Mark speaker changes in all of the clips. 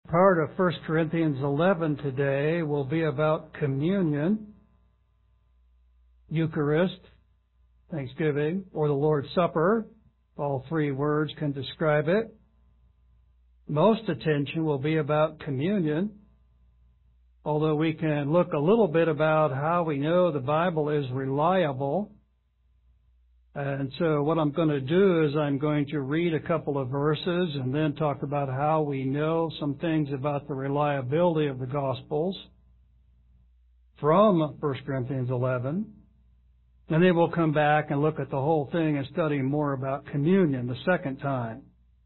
Speaker 1: Part of 1 Corinthians 11 today will be about communion, Eucharist, Thanksgiving, or the Lord's Supper. All three words can describe it. Most attention will be about communion, although we can look a little bit about how we know the Bible is reliable. And so what I'm going to do is I'm going to read a couple of verses and then talk about how we know some things about the reliability of the Gospels from 1 Corinthians 11. And then we'll come back and look at the whole thing and study more about communion the second time.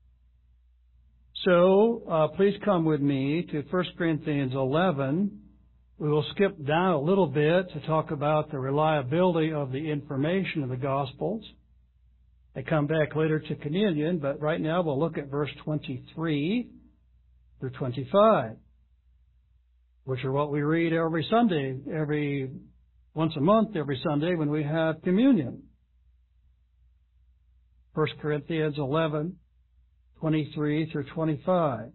Speaker 1: So please come with me to 1 Corinthians 11. We will skip down a little bit to talk about the reliability of the information of the Gospels. I come back later to communion, but right now we'll look at verse 23 through 25, which are what we read every Sunday, once a month, every Sunday when we have communion. 1 Corinthians 11, 23 through 25.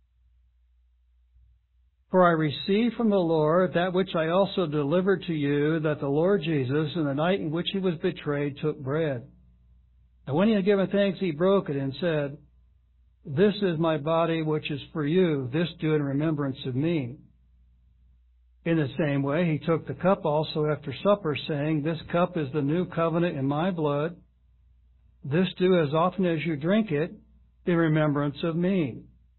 Speaker 1: For I received from the Lord that which I also delivered to you, that the Lord Jesus, in the night in which he was betrayed, took bread. And when he had given thanks, he broke it and said, This is my body which is for you. This do in remembrance of me. In the same way, he took the cup also after supper, saying, This cup is the new covenant in my blood. This do as often as you drink it in remembrance of me.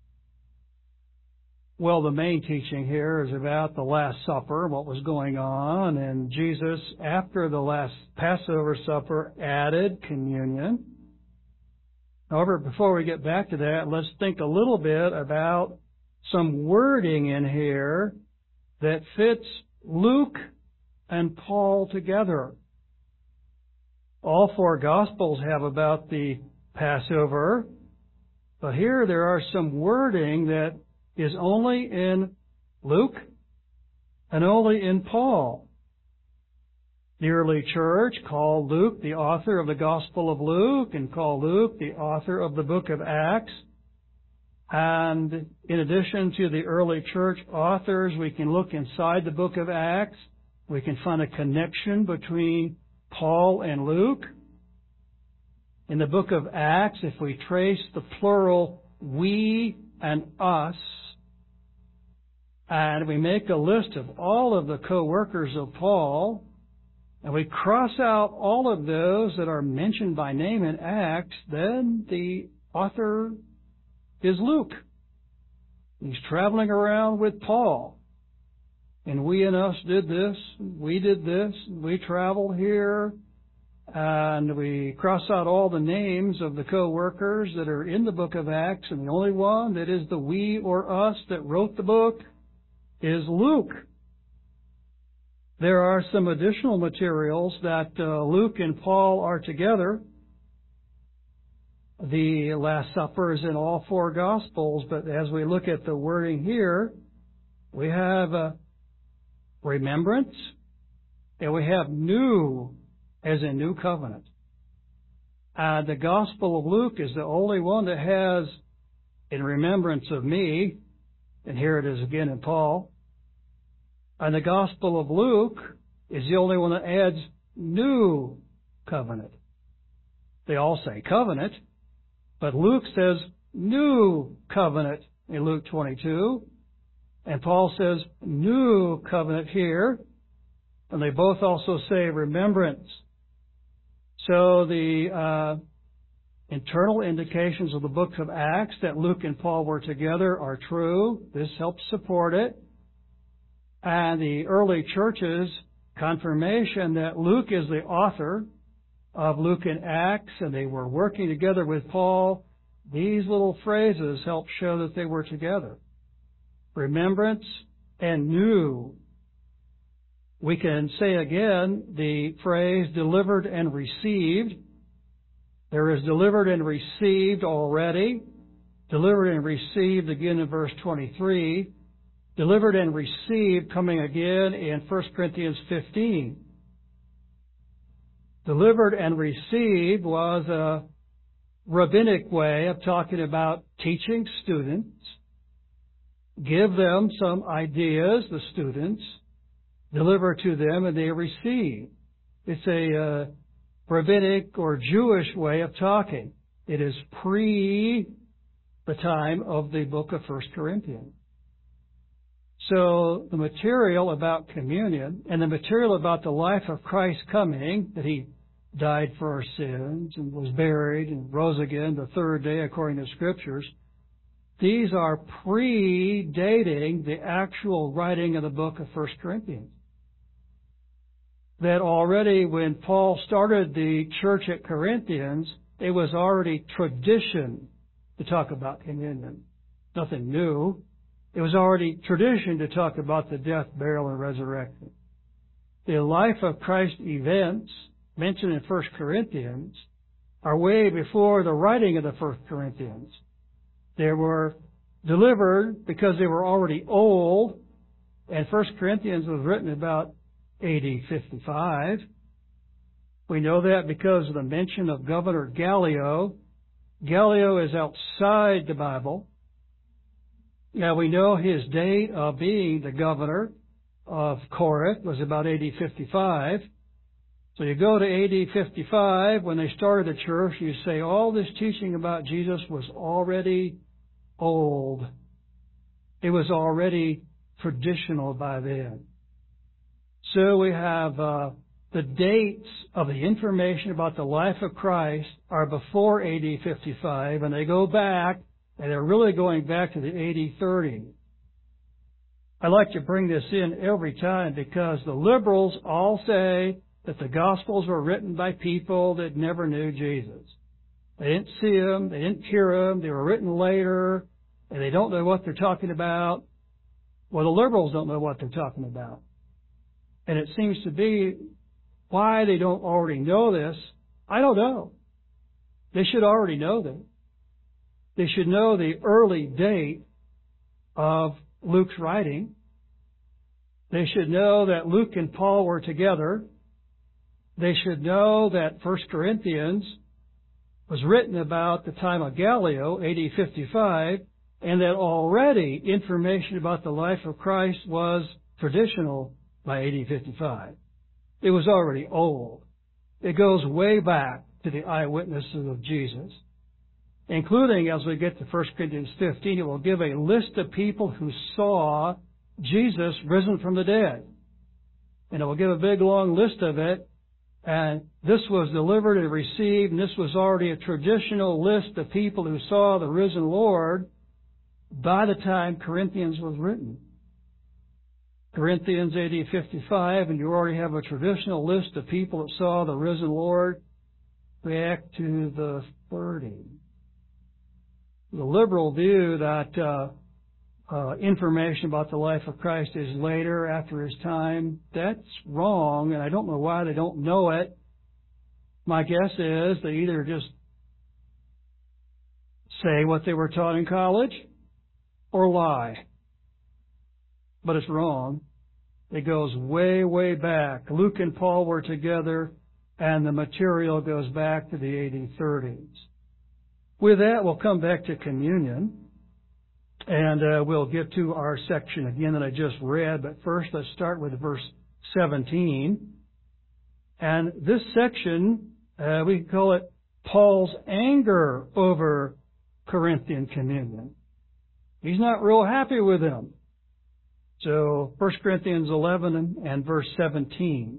Speaker 1: Well, the main teaching here is about the Last Supper, what was going on, and Jesus, after the last Passover supper, added communion. However, before we get back to that, let's think a little bit about some wording in here that fits Luke and Paul together. All four Gospels have about the Passover, but here there are some wording that is only in Luke and only in Paul. The early church called Luke the author of the Gospel of Luke and called Luke the author of the book of Acts. And in addition to the early church authors, we can look inside the book of Acts. We can find a connection between Paul and Luke. In the book of Acts, if we trace the plural we and us, and we make a list of all of the co-workers of Paul, and we cross out all of those that are mentioned by name in Acts, then the author is Luke. He's traveling around with Paul. And we and us did this, we traveled here, and we cross out all the names of the co-workers that are in the book of Acts, and the only one that is the we or us that wrote the book is Luke. There are some additional materials that Luke and Paul are together. The Last Supper is in all four Gospels, but as we look at the wording here, we have remembrance, and we have new, as in new covenant. The Gospel of Luke is the only one that has in remembrance of me, and here it is again in Paul. And the Gospel of Luke is the only one that adds new covenant. They all say covenant, but Luke says new covenant in Luke 22, and Paul says new covenant here, and they both also say remembrance. So the internal indications of the books of Acts that Luke and Paul were together are true. This helps support it. And the early church's confirmation that Luke is the author of Luke and Acts, and they were working together with Paul, these little phrases help show that they were together. Remembrance and new. We can say again the phrase delivered and received. There is delivered and received already. Delivered and received again in verse 23. Delivered and received coming again in 1 Corinthians 15. Delivered and received was a rabbinic way of talking about teaching students give them some ideas, the students, deliver to them, and they receive. It's a rabbinic or Jewish way of talking. It is pre the time of the book of 1 Corinthians. So the material about communion and the material about the life of Christ coming, that He died for our sins and was buried and rose again the third day according to Scriptures, these are predating the actual writing of the book of 1 Corinthians. That already when Paul started the church at Corinthians, it was already tradition to talk about communion. Nothing new. It was already tradition to talk about the death, burial, and resurrection. The life of Christ events mentioned in 1 Corinthians are way before the writing of the 1 Corinthians. They were delivered because they were already old, and 1 Corinthians was written about AD 55. We know that because of the mention of Governor Gallio. Gallio is outside the Bible. Now we know his date of being the governor of Corinth was about AD 55. So you go to AD 55, when they started the church, you say all this teaching about Jesus was already old. It was already traditional by then. So we have the dates of the information about the life of Christ are before AD 55, and they go back, and they're really going back to the AD 30. I like to bring this in every time because the liberals all say that the Gospels were written by people that never knew Jesus. They didn't see Him, they didn't hear Him, they were written later, and they don't know what they're talking about. Well, the liberals don't know what they're talking about. And it seems to be why they don't already know this, I don't know. They should already know that. They should know the early date of Luke's writing. They should know that Luke and Paul were together. They should know that 1 Corinthians was written about the time of Gallio, AD 55, and that already information about the life of Christ was traditional by AD 55. It was already old. It goes way back to the eyewitnesses of Jesus, including, as we get to 1 Corinthians 15, it will give a list of people who saw Jesus risen from the dead. And it will give a big, long list of it. And this was delivered and received, and this was already a traditional list of people who saw the risen Lord by the time Corinthians was written. Corinthians AD 55, and you already have a traditional list of people that saw the risen Lord back to the 30. The liberal view that information about the life of Christ is later, after His time, that's wrong, and I don't know why they don't know it. My guess is they either just say what they were taught in college or lie. But it's wrong. It goes way, way back. Luke and Paul were together, and the material goes back to the AD 30s. With that, we'll come back to communion. And we'll get to our section again that I just read. But first, let's start with verse 17. And this section, we can call it Paul's anger over Corinthian communion. He's not real happy with them. So 1 Corinthians 11 and verse 17.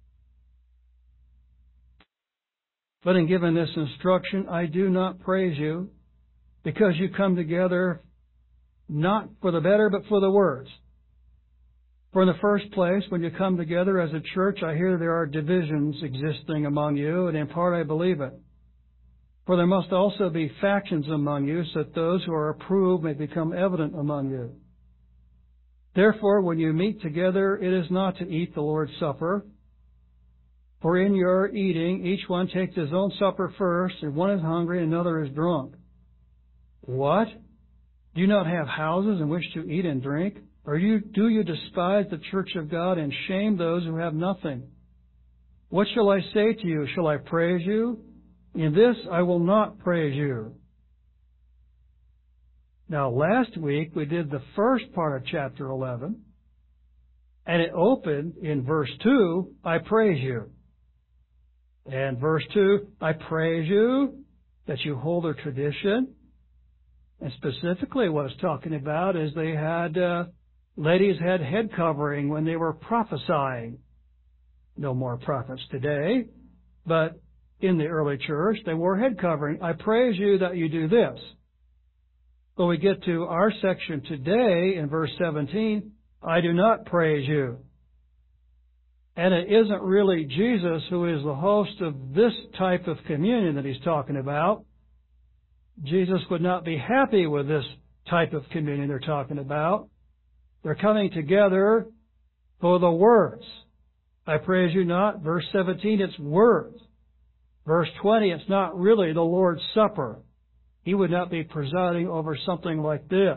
Speaker 1: But in giving this instruction, I do not praise you, because you come together not for the better, but for the worse. For in the first place, when you come together as a church, I hear there are divisions existing among you, and in part I believe it. For there must also be factions among you, so that those who are approved may become evident among you. Therefore, when you meet together, it is not to eat the Lord's Supper. For in your eating, each one takes his own supper first, and one is hungry, and another is drunk. What? Do you not have houses in which to eat and drink? Or do you despise the church of God and shame those who have nothing? What shall I say to you? Shall I praise you? In this I will not praise you. Now, last week we did the first part of chapter 11, and it opened in verse 2, I praise you. And verse 2, I praise you that you hold a tradition. And specifically what it's talking about is they had, ladies had head covering when they were prophesying. No more prophets today, but in the early church, they wore head covering. I praise you that you do this. When we get to our section today in verse 17, I do not praise you. And it isn't really Jesus who is the host of this type of communion that he's talking about. Jesus would not be happy with this type of communion they're talking about. They're coming together for the words. I praise you not. Verse 17, it's words. Verse 20, it's not really the Lord's Supper. He would not be presiding over something like this.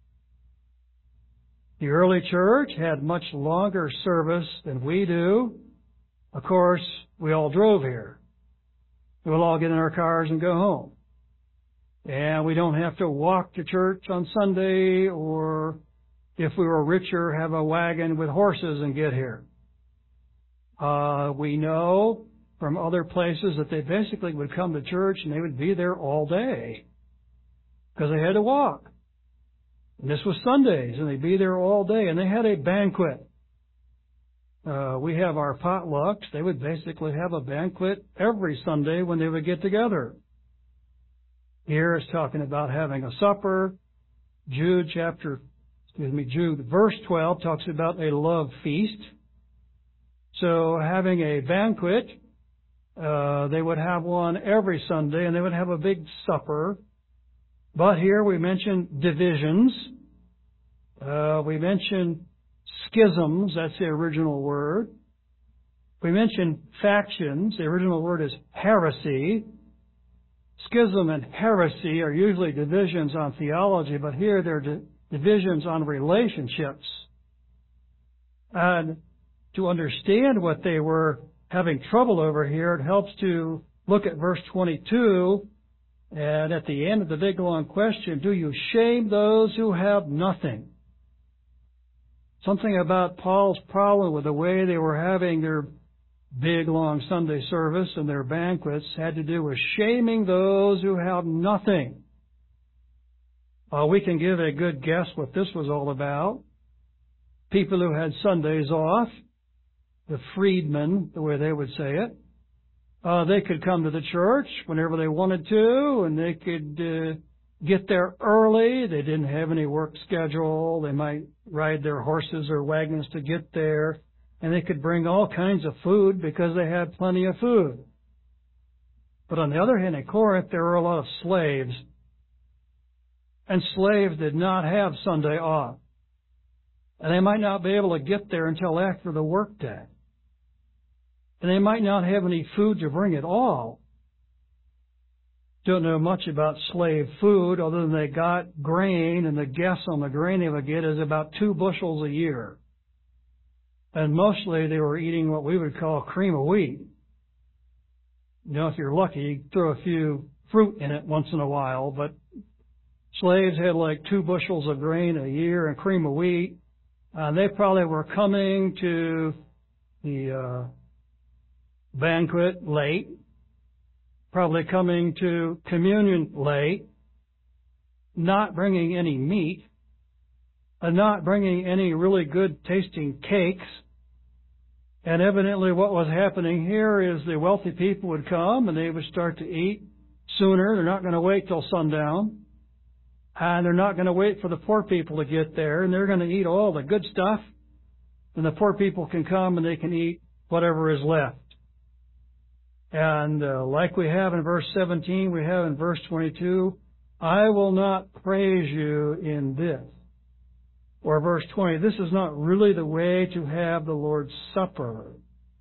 Speaker 1: The early church had much longer service than we do. Of course, we all drove here. We'll all get in our cars and go home. And we don't have to walk to church on Sunday, or if we were richer, have a wagon with horses and get here. We know from other places that they basically would come to church and they would be there all day because they had to walk. And this was Sundays, and they'd be there all day, and they had a banquet. We have our potlucks. They would basically have a banquet every Sunday when they would get together. Here it's talking about having a supper. Jude verse 12 talks about a love feast. So having a banquet, they would have one every Sunday, and they would have a big supper. But here we mention divisions. We mention schisms. That's the original word. We mention factions. The original word is heresy. Schism and heresy are usually divisions on theology, but here they're divisions on relationships. And to understand what they were having trouble over here, it helps to look at verse 22. And at the end of the big long question, do you shame those who have nothing? Something about Paul's problem with the way they were having their big long Sunday service and their banquets had to do with shaming those who have nothing. We can give a good guess what this was all about. People who had Sundays off, the freedmen, the way they would say it, they could come to the church whenever they wanted to, and they could get there early. They didn't have any work schedule. They might ride their horses or wagons to get there, and they could bring all kinds of food because they had plenty of food. But on the other hand, in Corinth, there were a lot of slaves, and slaves did not have Sunday off, and they might not be able to get there until after the workday. And they might not have any food to bring at all. Don't know much about slave food other than they got grain, and the guess on the grain they would get is about 2 bushels a year. And mostly they were eating what we would call cream of wheat. You know, if you're lucky, you throw a few fruit in it once in a while, but slaves had like 2 bushels of grain a year and cream of wheat. They probably were coming to the banquet late, probably coming to communion late, not bringing any meat, and not bringing any really good tasting cakes. And evidently what was happening here is the wealthy people would come and they would start to eat sooner. They're not going to wait till sundown. And they're not going to wait for the poor people to get there. And they're going to eat all the good stuff. And the poor people can come and they can eat whatever is left. And like we have in verse 17, we have in verse 22, I will not praise you in this. Or verse 20, this is not really the way to have the Lord's Supper.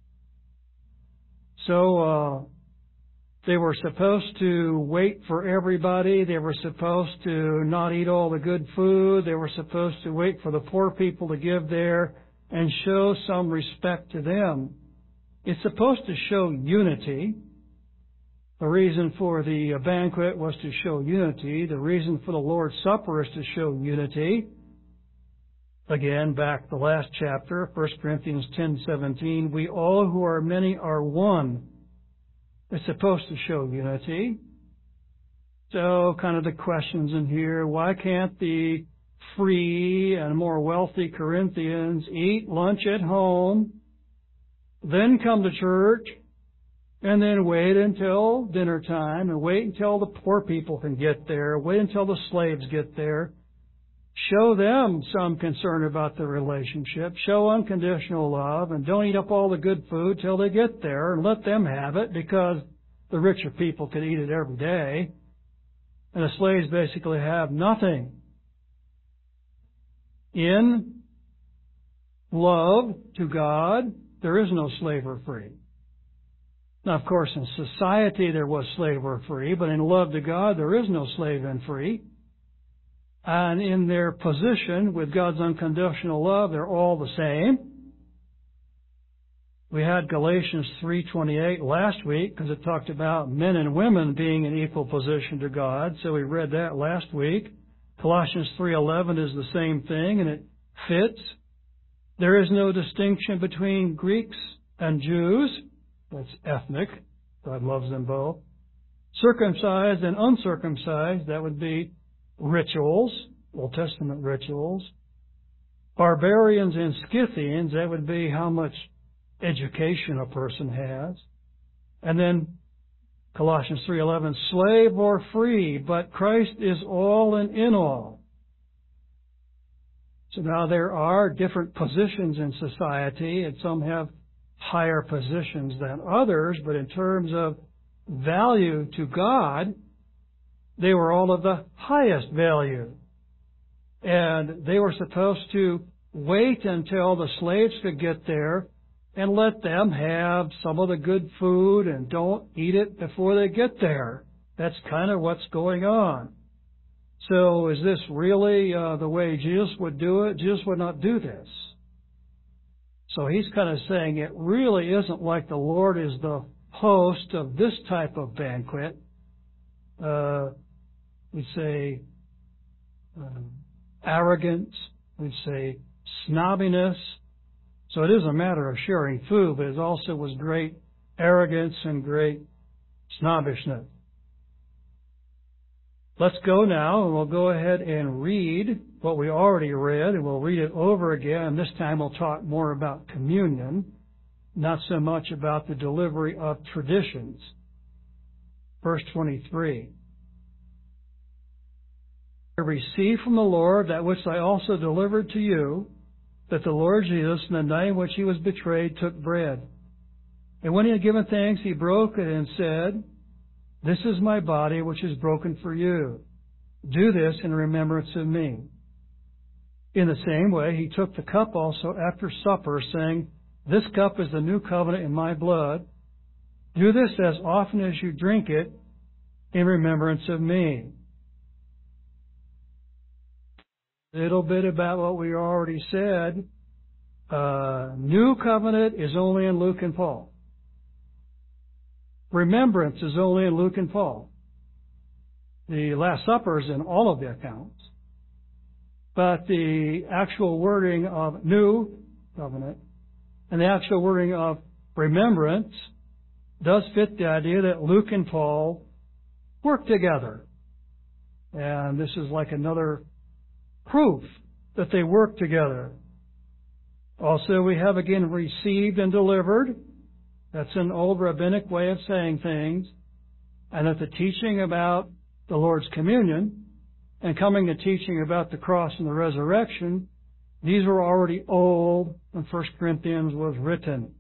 Speaker 1: So they were supposed to wait for everybody. They were supposed to not eat all the good food. They were supposed to wait for the poor people to give there and show some respect to them. It's supposed to show unity. The reason for the banquet was to show unity. The reason for the Lord's Supper is to show unity. Again, back the last chapter, 1 Corinthians 10:17, we all who are many are one. It's supposed to show unity. So, kind of the questions in here, why can't the free and more wealthy Corinthians eat lunch at home, then come to church, and then wait until dinner time, and wait until the poor people can get there, wait until the slaves get there? Show them some concern about the relationship. Show unconditional love, and don't eat up all the good food till they get there, and let them have it, because the richer people can eat it every day, and the slaves basically have nothing. In love to God, there is no slave or free. Now, of course, in society there was slave or free, but in love to God, there is no slave and free. And in their position with God's unconditional love, they're all the same. We had Galatians 3:28 last week because it talked about men and women being in equal position to God. So we read that last week. Colossians 3:11 is the same thing, and it fits. There is no distinction between Greeks and Jews. That's ethnic. God loves them both. Circumcised and uncircumcised, that would be rituals, Old Testament rituals. Barbarians and Scythians, that would be how much education a person has. And then Colossians 3:11, slave or free, but Christ is all and in all. So now there are different positions in society, and some have higher positions than others, but in terms of value to God, they were all of the highest value. And they were supposed to wait until the slaves could get there and let them have some of the good food and don't eat it before they get there. That's kind of what's going on. So is this really the way Jesus would do it? Jesus would not do this. So he's kind of saying it really isn't like the Lord is the host of this type of banquet. We'd say arrogance, we'd say snobbiness. So it is a matter of sharing food, but it also was great arrogance and great snobbishness. Let's go now, and we'll go ahead and read what we already read, and we'll read it over again. And this time we'll talk more about communion, not so much about the delivery of traditions. Verse 23. I received from the Lord that which I also delivered to you, that the Lord Jesus, in the night in which he was betrayed, took bread. And when he had given thanks, he broke it and said, this is my body, which is broken for you. Do this in remembrance of me. In the same way, he took the cup also after supper, saying, this cup is the new covenant in my blood. Do this as often as you drink it in remembrance of me. A little bit about what we already said. New covenant is only in Luke and Paul. Remembrance is only in Luke and Paul. The Last Supper is in all of the accounts. But the actual wording of new covenant and the actual wording of remembrance does fit the idea that Luke and Paul work together. And this is like another proof that they work together. Also, we have again received and delivered. That's an old rabbinic way of saying things. And that the teaching about the Lord's communion and coming to teaching about the cross and the resurrection, these were already old when 1 Corinthians was written.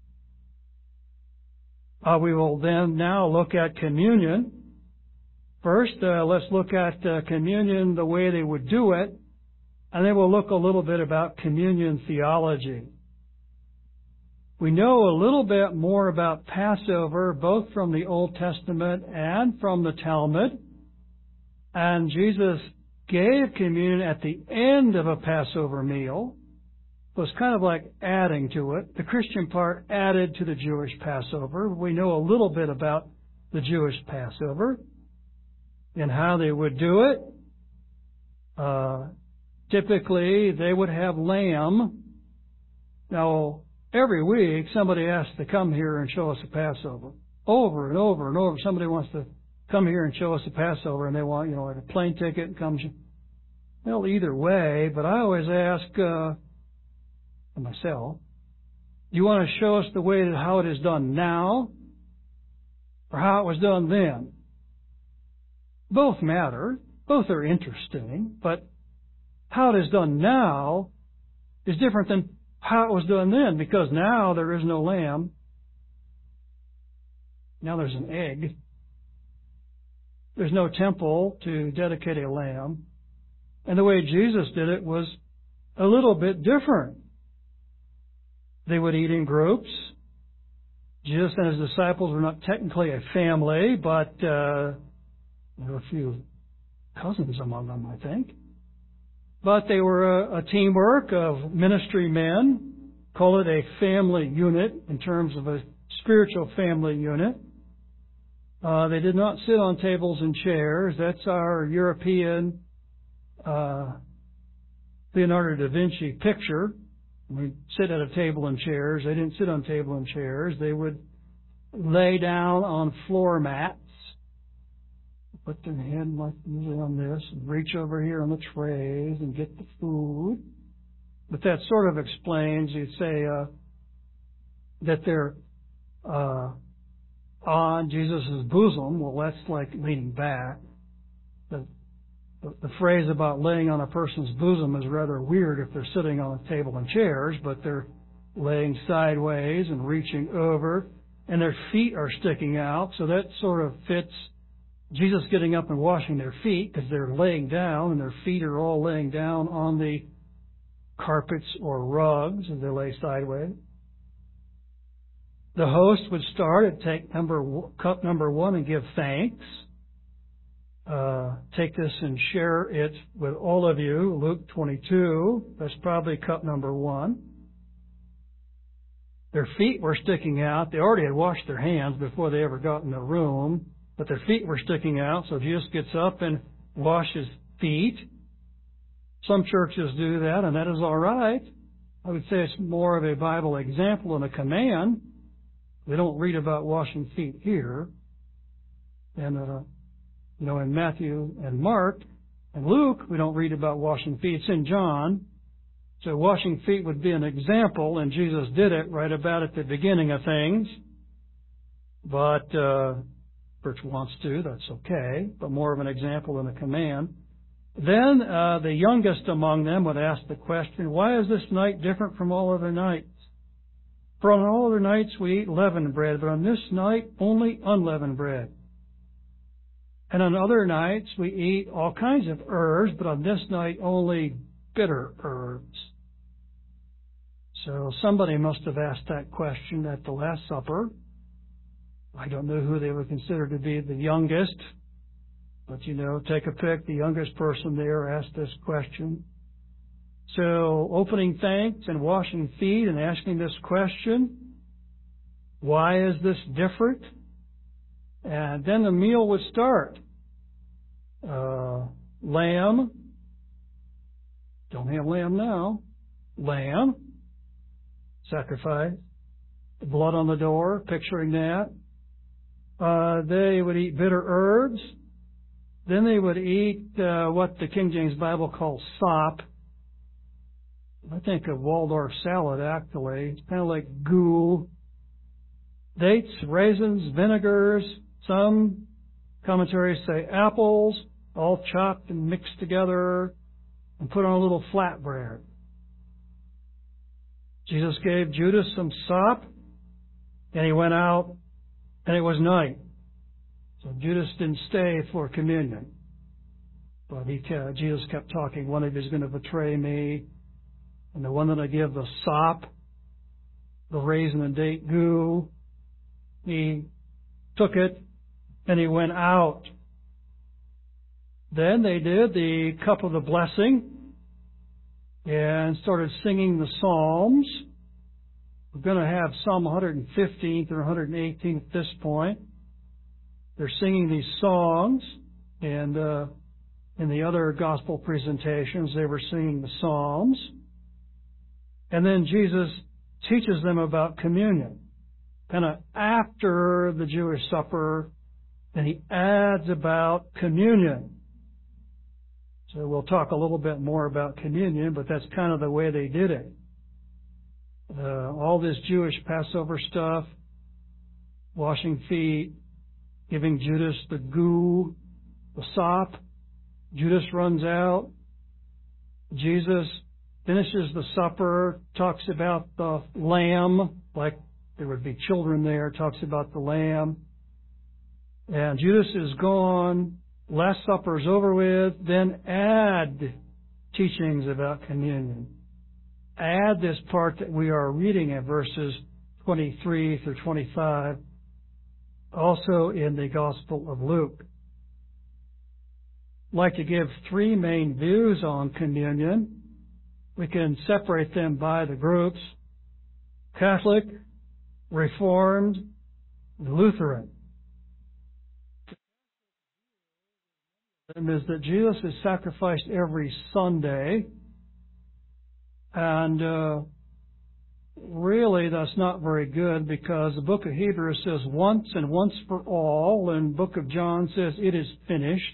Speaker 1: We will then now look at communion. First, let's look at communion the way they would do it, and then we'll look a little bit about communion theology. We know a little bit more about Passover, both from the Old Testament and from the Talmud. And Jesus gave communion at the end of a Passover meal. It was kind of like adding to it. The Christian part added to the Jewish Passover. We know a little bit about the Jewish Passover and how they would do it. Typically, they would have lamb. Now, every week, somebody asks to come here and show us a Passover. Over and over and over, somebody wants to come here and show us a Passover, and they want, like a plane ticket and comes. Well, either way, but I always ask myself, do you want to show us the way that how it is done now, or how it was done then? Both matter. Both are interesting, but how it is done now is different than how it was done then, because now there is no lamb. Now there's an egg. There's no temple to dedicate a lamb. And the way Jesus did it was a little bit different. They would eat in groups. Jesus and his disciples were not technically a family, but there were a few cousins among them, I think. But they were a teamwork of ministry men. Call it a family unit in terms of a spiritual family unit. They did not sit on tables and chairs. That's our European Leonardo da Vinci picture. We sit at a table and chairs. They didn't sit on table and chairs. They would lay down on floor mats, put their hand like usually on this, and reach over here on the trays and get the food. But that sort of explains, you'd say, that they're on Jesus' bosom. Well, that's like leaning back. The phrase about laying on a person's bosom is rather weird if they're sitting on a table and chairs, but they're laying sideways and reaching over, and their feet are sticking out, so that sort of fits Jesus getting up and washing their feet, because they're laying down, and their feet are all laying down on the carpets or rugs as they lay sideways. The host would start at take cup number 1 and give thanks. Take this and share it with all of you. Luke 22, that's probably cup number 1. Their feet were sticking out. They already had washed their hands before they ever got in the room, but their feet were sticking out, so Jesus gets up and washes feet. Some churches do that, and that is all right. I would say it's more of a Bible example and a command. We don't read about washing feet here. And, in Matthew and Mark and Luke, we don't read about washing feet. It's in John. So washing feet would be an example, and Jesus did it right about at the beginning of things. But church wants to, that's okay, but more of an example than a command. Then the youngest among them would ask the question, why is this night different from all other nights? For on all other nights we eat leavened bread, but on this night only unleavened bread. And on other nights we eat all kinds of herbs, but on this night only bitter herbs. So somebody must have asked that question at the Last Supper. I don't know who they would consider to be the youngest, but take a pick. The youngest person there asked this question. So opening thanks and washing feet and asking this question, why is this different? And then the meal would start. Lamb. Don't have lamb now. Lamb. Sacrifice. Blood on the door, picturing that. They would eat bitter herbs. Then they would eat what the King James Bible calls sop. I think of Waldorf salad, actually. It's kind of like goo. Dates, raisins, vinegars. Some commentaries say apples, all chopped and mixed together and put on a little flatbread. Jesus gave Judas some sop, and he went out, and it was night. So Judas didn't stay for communion. But Jesus kept talking, one of you is going to betray me, and the one that I give the sop, the raisin and date goo, he took it, and he went out. Then they did the cup of the blessing and started singing the Psalms. We're going to have Psalm 115 through 118 at this point. they're singing these songs, and in the other gospel presentations, they were singing the Psalms. And then Jesus teaches them about communion. Kind of after the Jewish supper, then he adds about communion. So we'll talk a little bit more about communion, but that's kind of the way they did it. All this Jewish Passover stuff, washing feet, giving Judas the goo, the sop. Judas runs out. Jesus finishes the supper, talks about the lamb, like there would be children there, talks about the lamb. And Judas is gone. Last Supper is over with. Then add teachings about communion. Add this part that we are reading in verses 23 through 25, also in the Gospel of Luke. I'd like to give three main views on communion. We can separate them by the groups: Catholic, Reformed, Lutheran. Is that Jesus is sacrificed every Sunday, and really that's not very good, because the book of Hebrews says once and once for all, and the book of John says it is finished.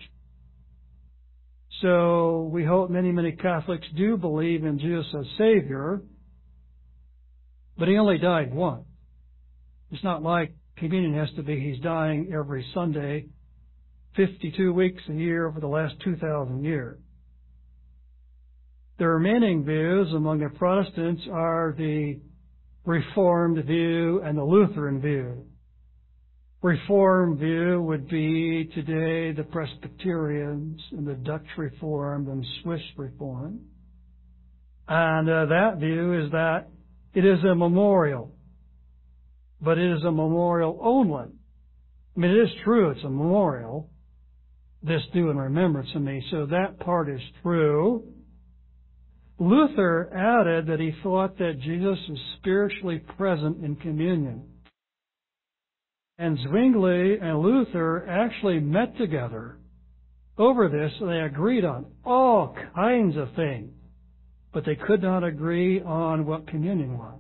Speaker 1: So we hope many Catholics do believe in Jesus as Savior, but he only died once. It's not like communion has to be he's dying every Sunday, 52 weeks a year for the last 2,000 years. The remaining views among the Protestants are the Reformed view and the Lutheran view. Reformed view would be today the Presbyterians and the Dutch Reformed and Swiss Reformed. And that view is that it is a memorial, but it is a memorial only. I mean, it is true it's a memorial. This do in remembrance of me. So that part is true. Luther added that he thought that Jesus was spiritually present in communion. And Zwingli and Luther actually met together over this, and they agreed on all kinds of things, but they could not agree on what communion was.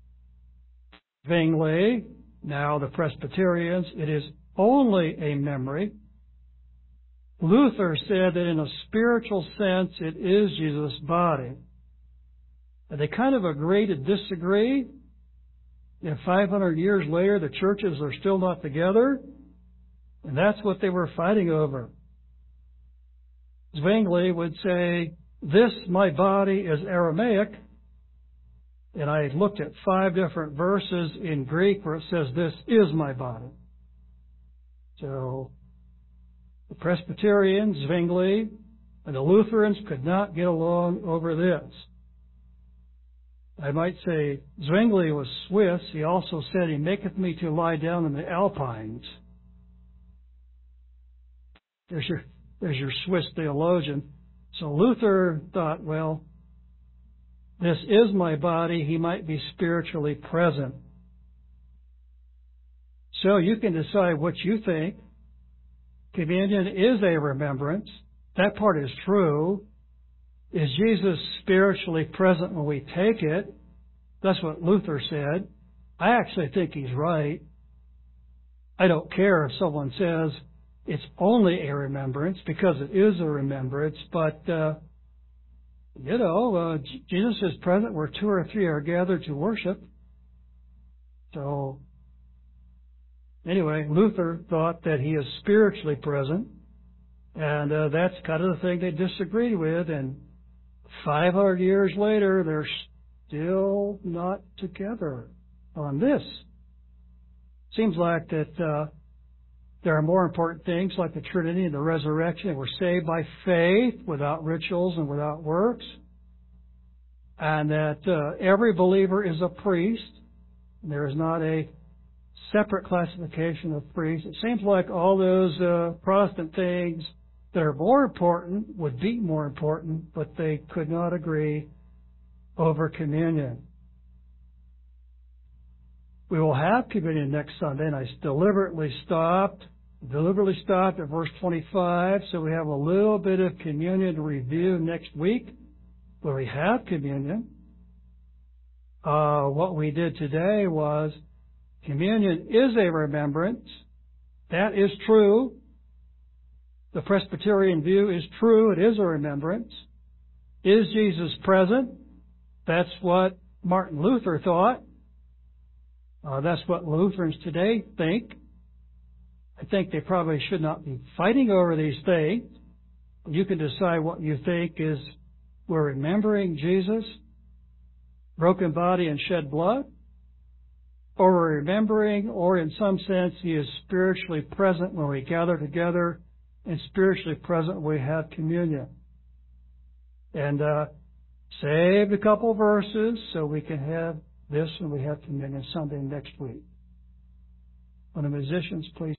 Speaker 1: Zwingli, now the Presbyterians, it is only a memory. Luther said that in a spiritual sense it is Jesus' body. And they kind of agree to disagree. And 500 years later, the churches are still not together. And that's what they were fighting over. Zwingli would say, "This, my body," is Aramaic. And I looked at 5 different verses in Greek where it says, "This is my body." So the Presbyterians, Zwingli, and the Lutherans could not get along over this. I might say Zwingli was Swiss. He also said, "He maketh me to lie down in the Alpines." There's your Swiss theologian. So Luther thought, well, this is my body. He might be spiritually present. So you can decide what you think. Communion is a remembrance. That part is true. Is Jesus spiritually present when we take it? That's what Luther said. I actually think he's right. I don't care if someone says it's only a remembrance, because it is a remembrance, but, Jesus is present where 2 or 3 are gathered to worship. So, anyway, Luther thought that he is spiritually present, and that's kind of the thing they disagreed with, and 500 years later, they're still not together on this. Seems like that there are more important things like the Trinity and the resurrection. We're saved by faith without rituals and without works. And that every believer is a priest. There is not a separate classification of priests. It seems like all those Protestant things that are more important would be more important, but they could not agree over communion. We will have communion next Sunday, and I deliberately stopped Deliberately stopped at verse 25, so we have a little bit of communion to review next week where we have communion. What we did today was communion is a remembrance. That is true. The Presbyterian view is true. It is a remembrance. Is Jesus present? That's what Martin Luther thought. That's what Lutherans today think. I think they probably should not be fighting over these things. You can decide what you think is we're remembering Jesus, broken body and shed blood, or we're remembering, or in some sense, He is spiritually present when we gather together and spiritually present when we have communion. And saved a couple verses so we can have this when we have communion Sunday next week. Will the musicians please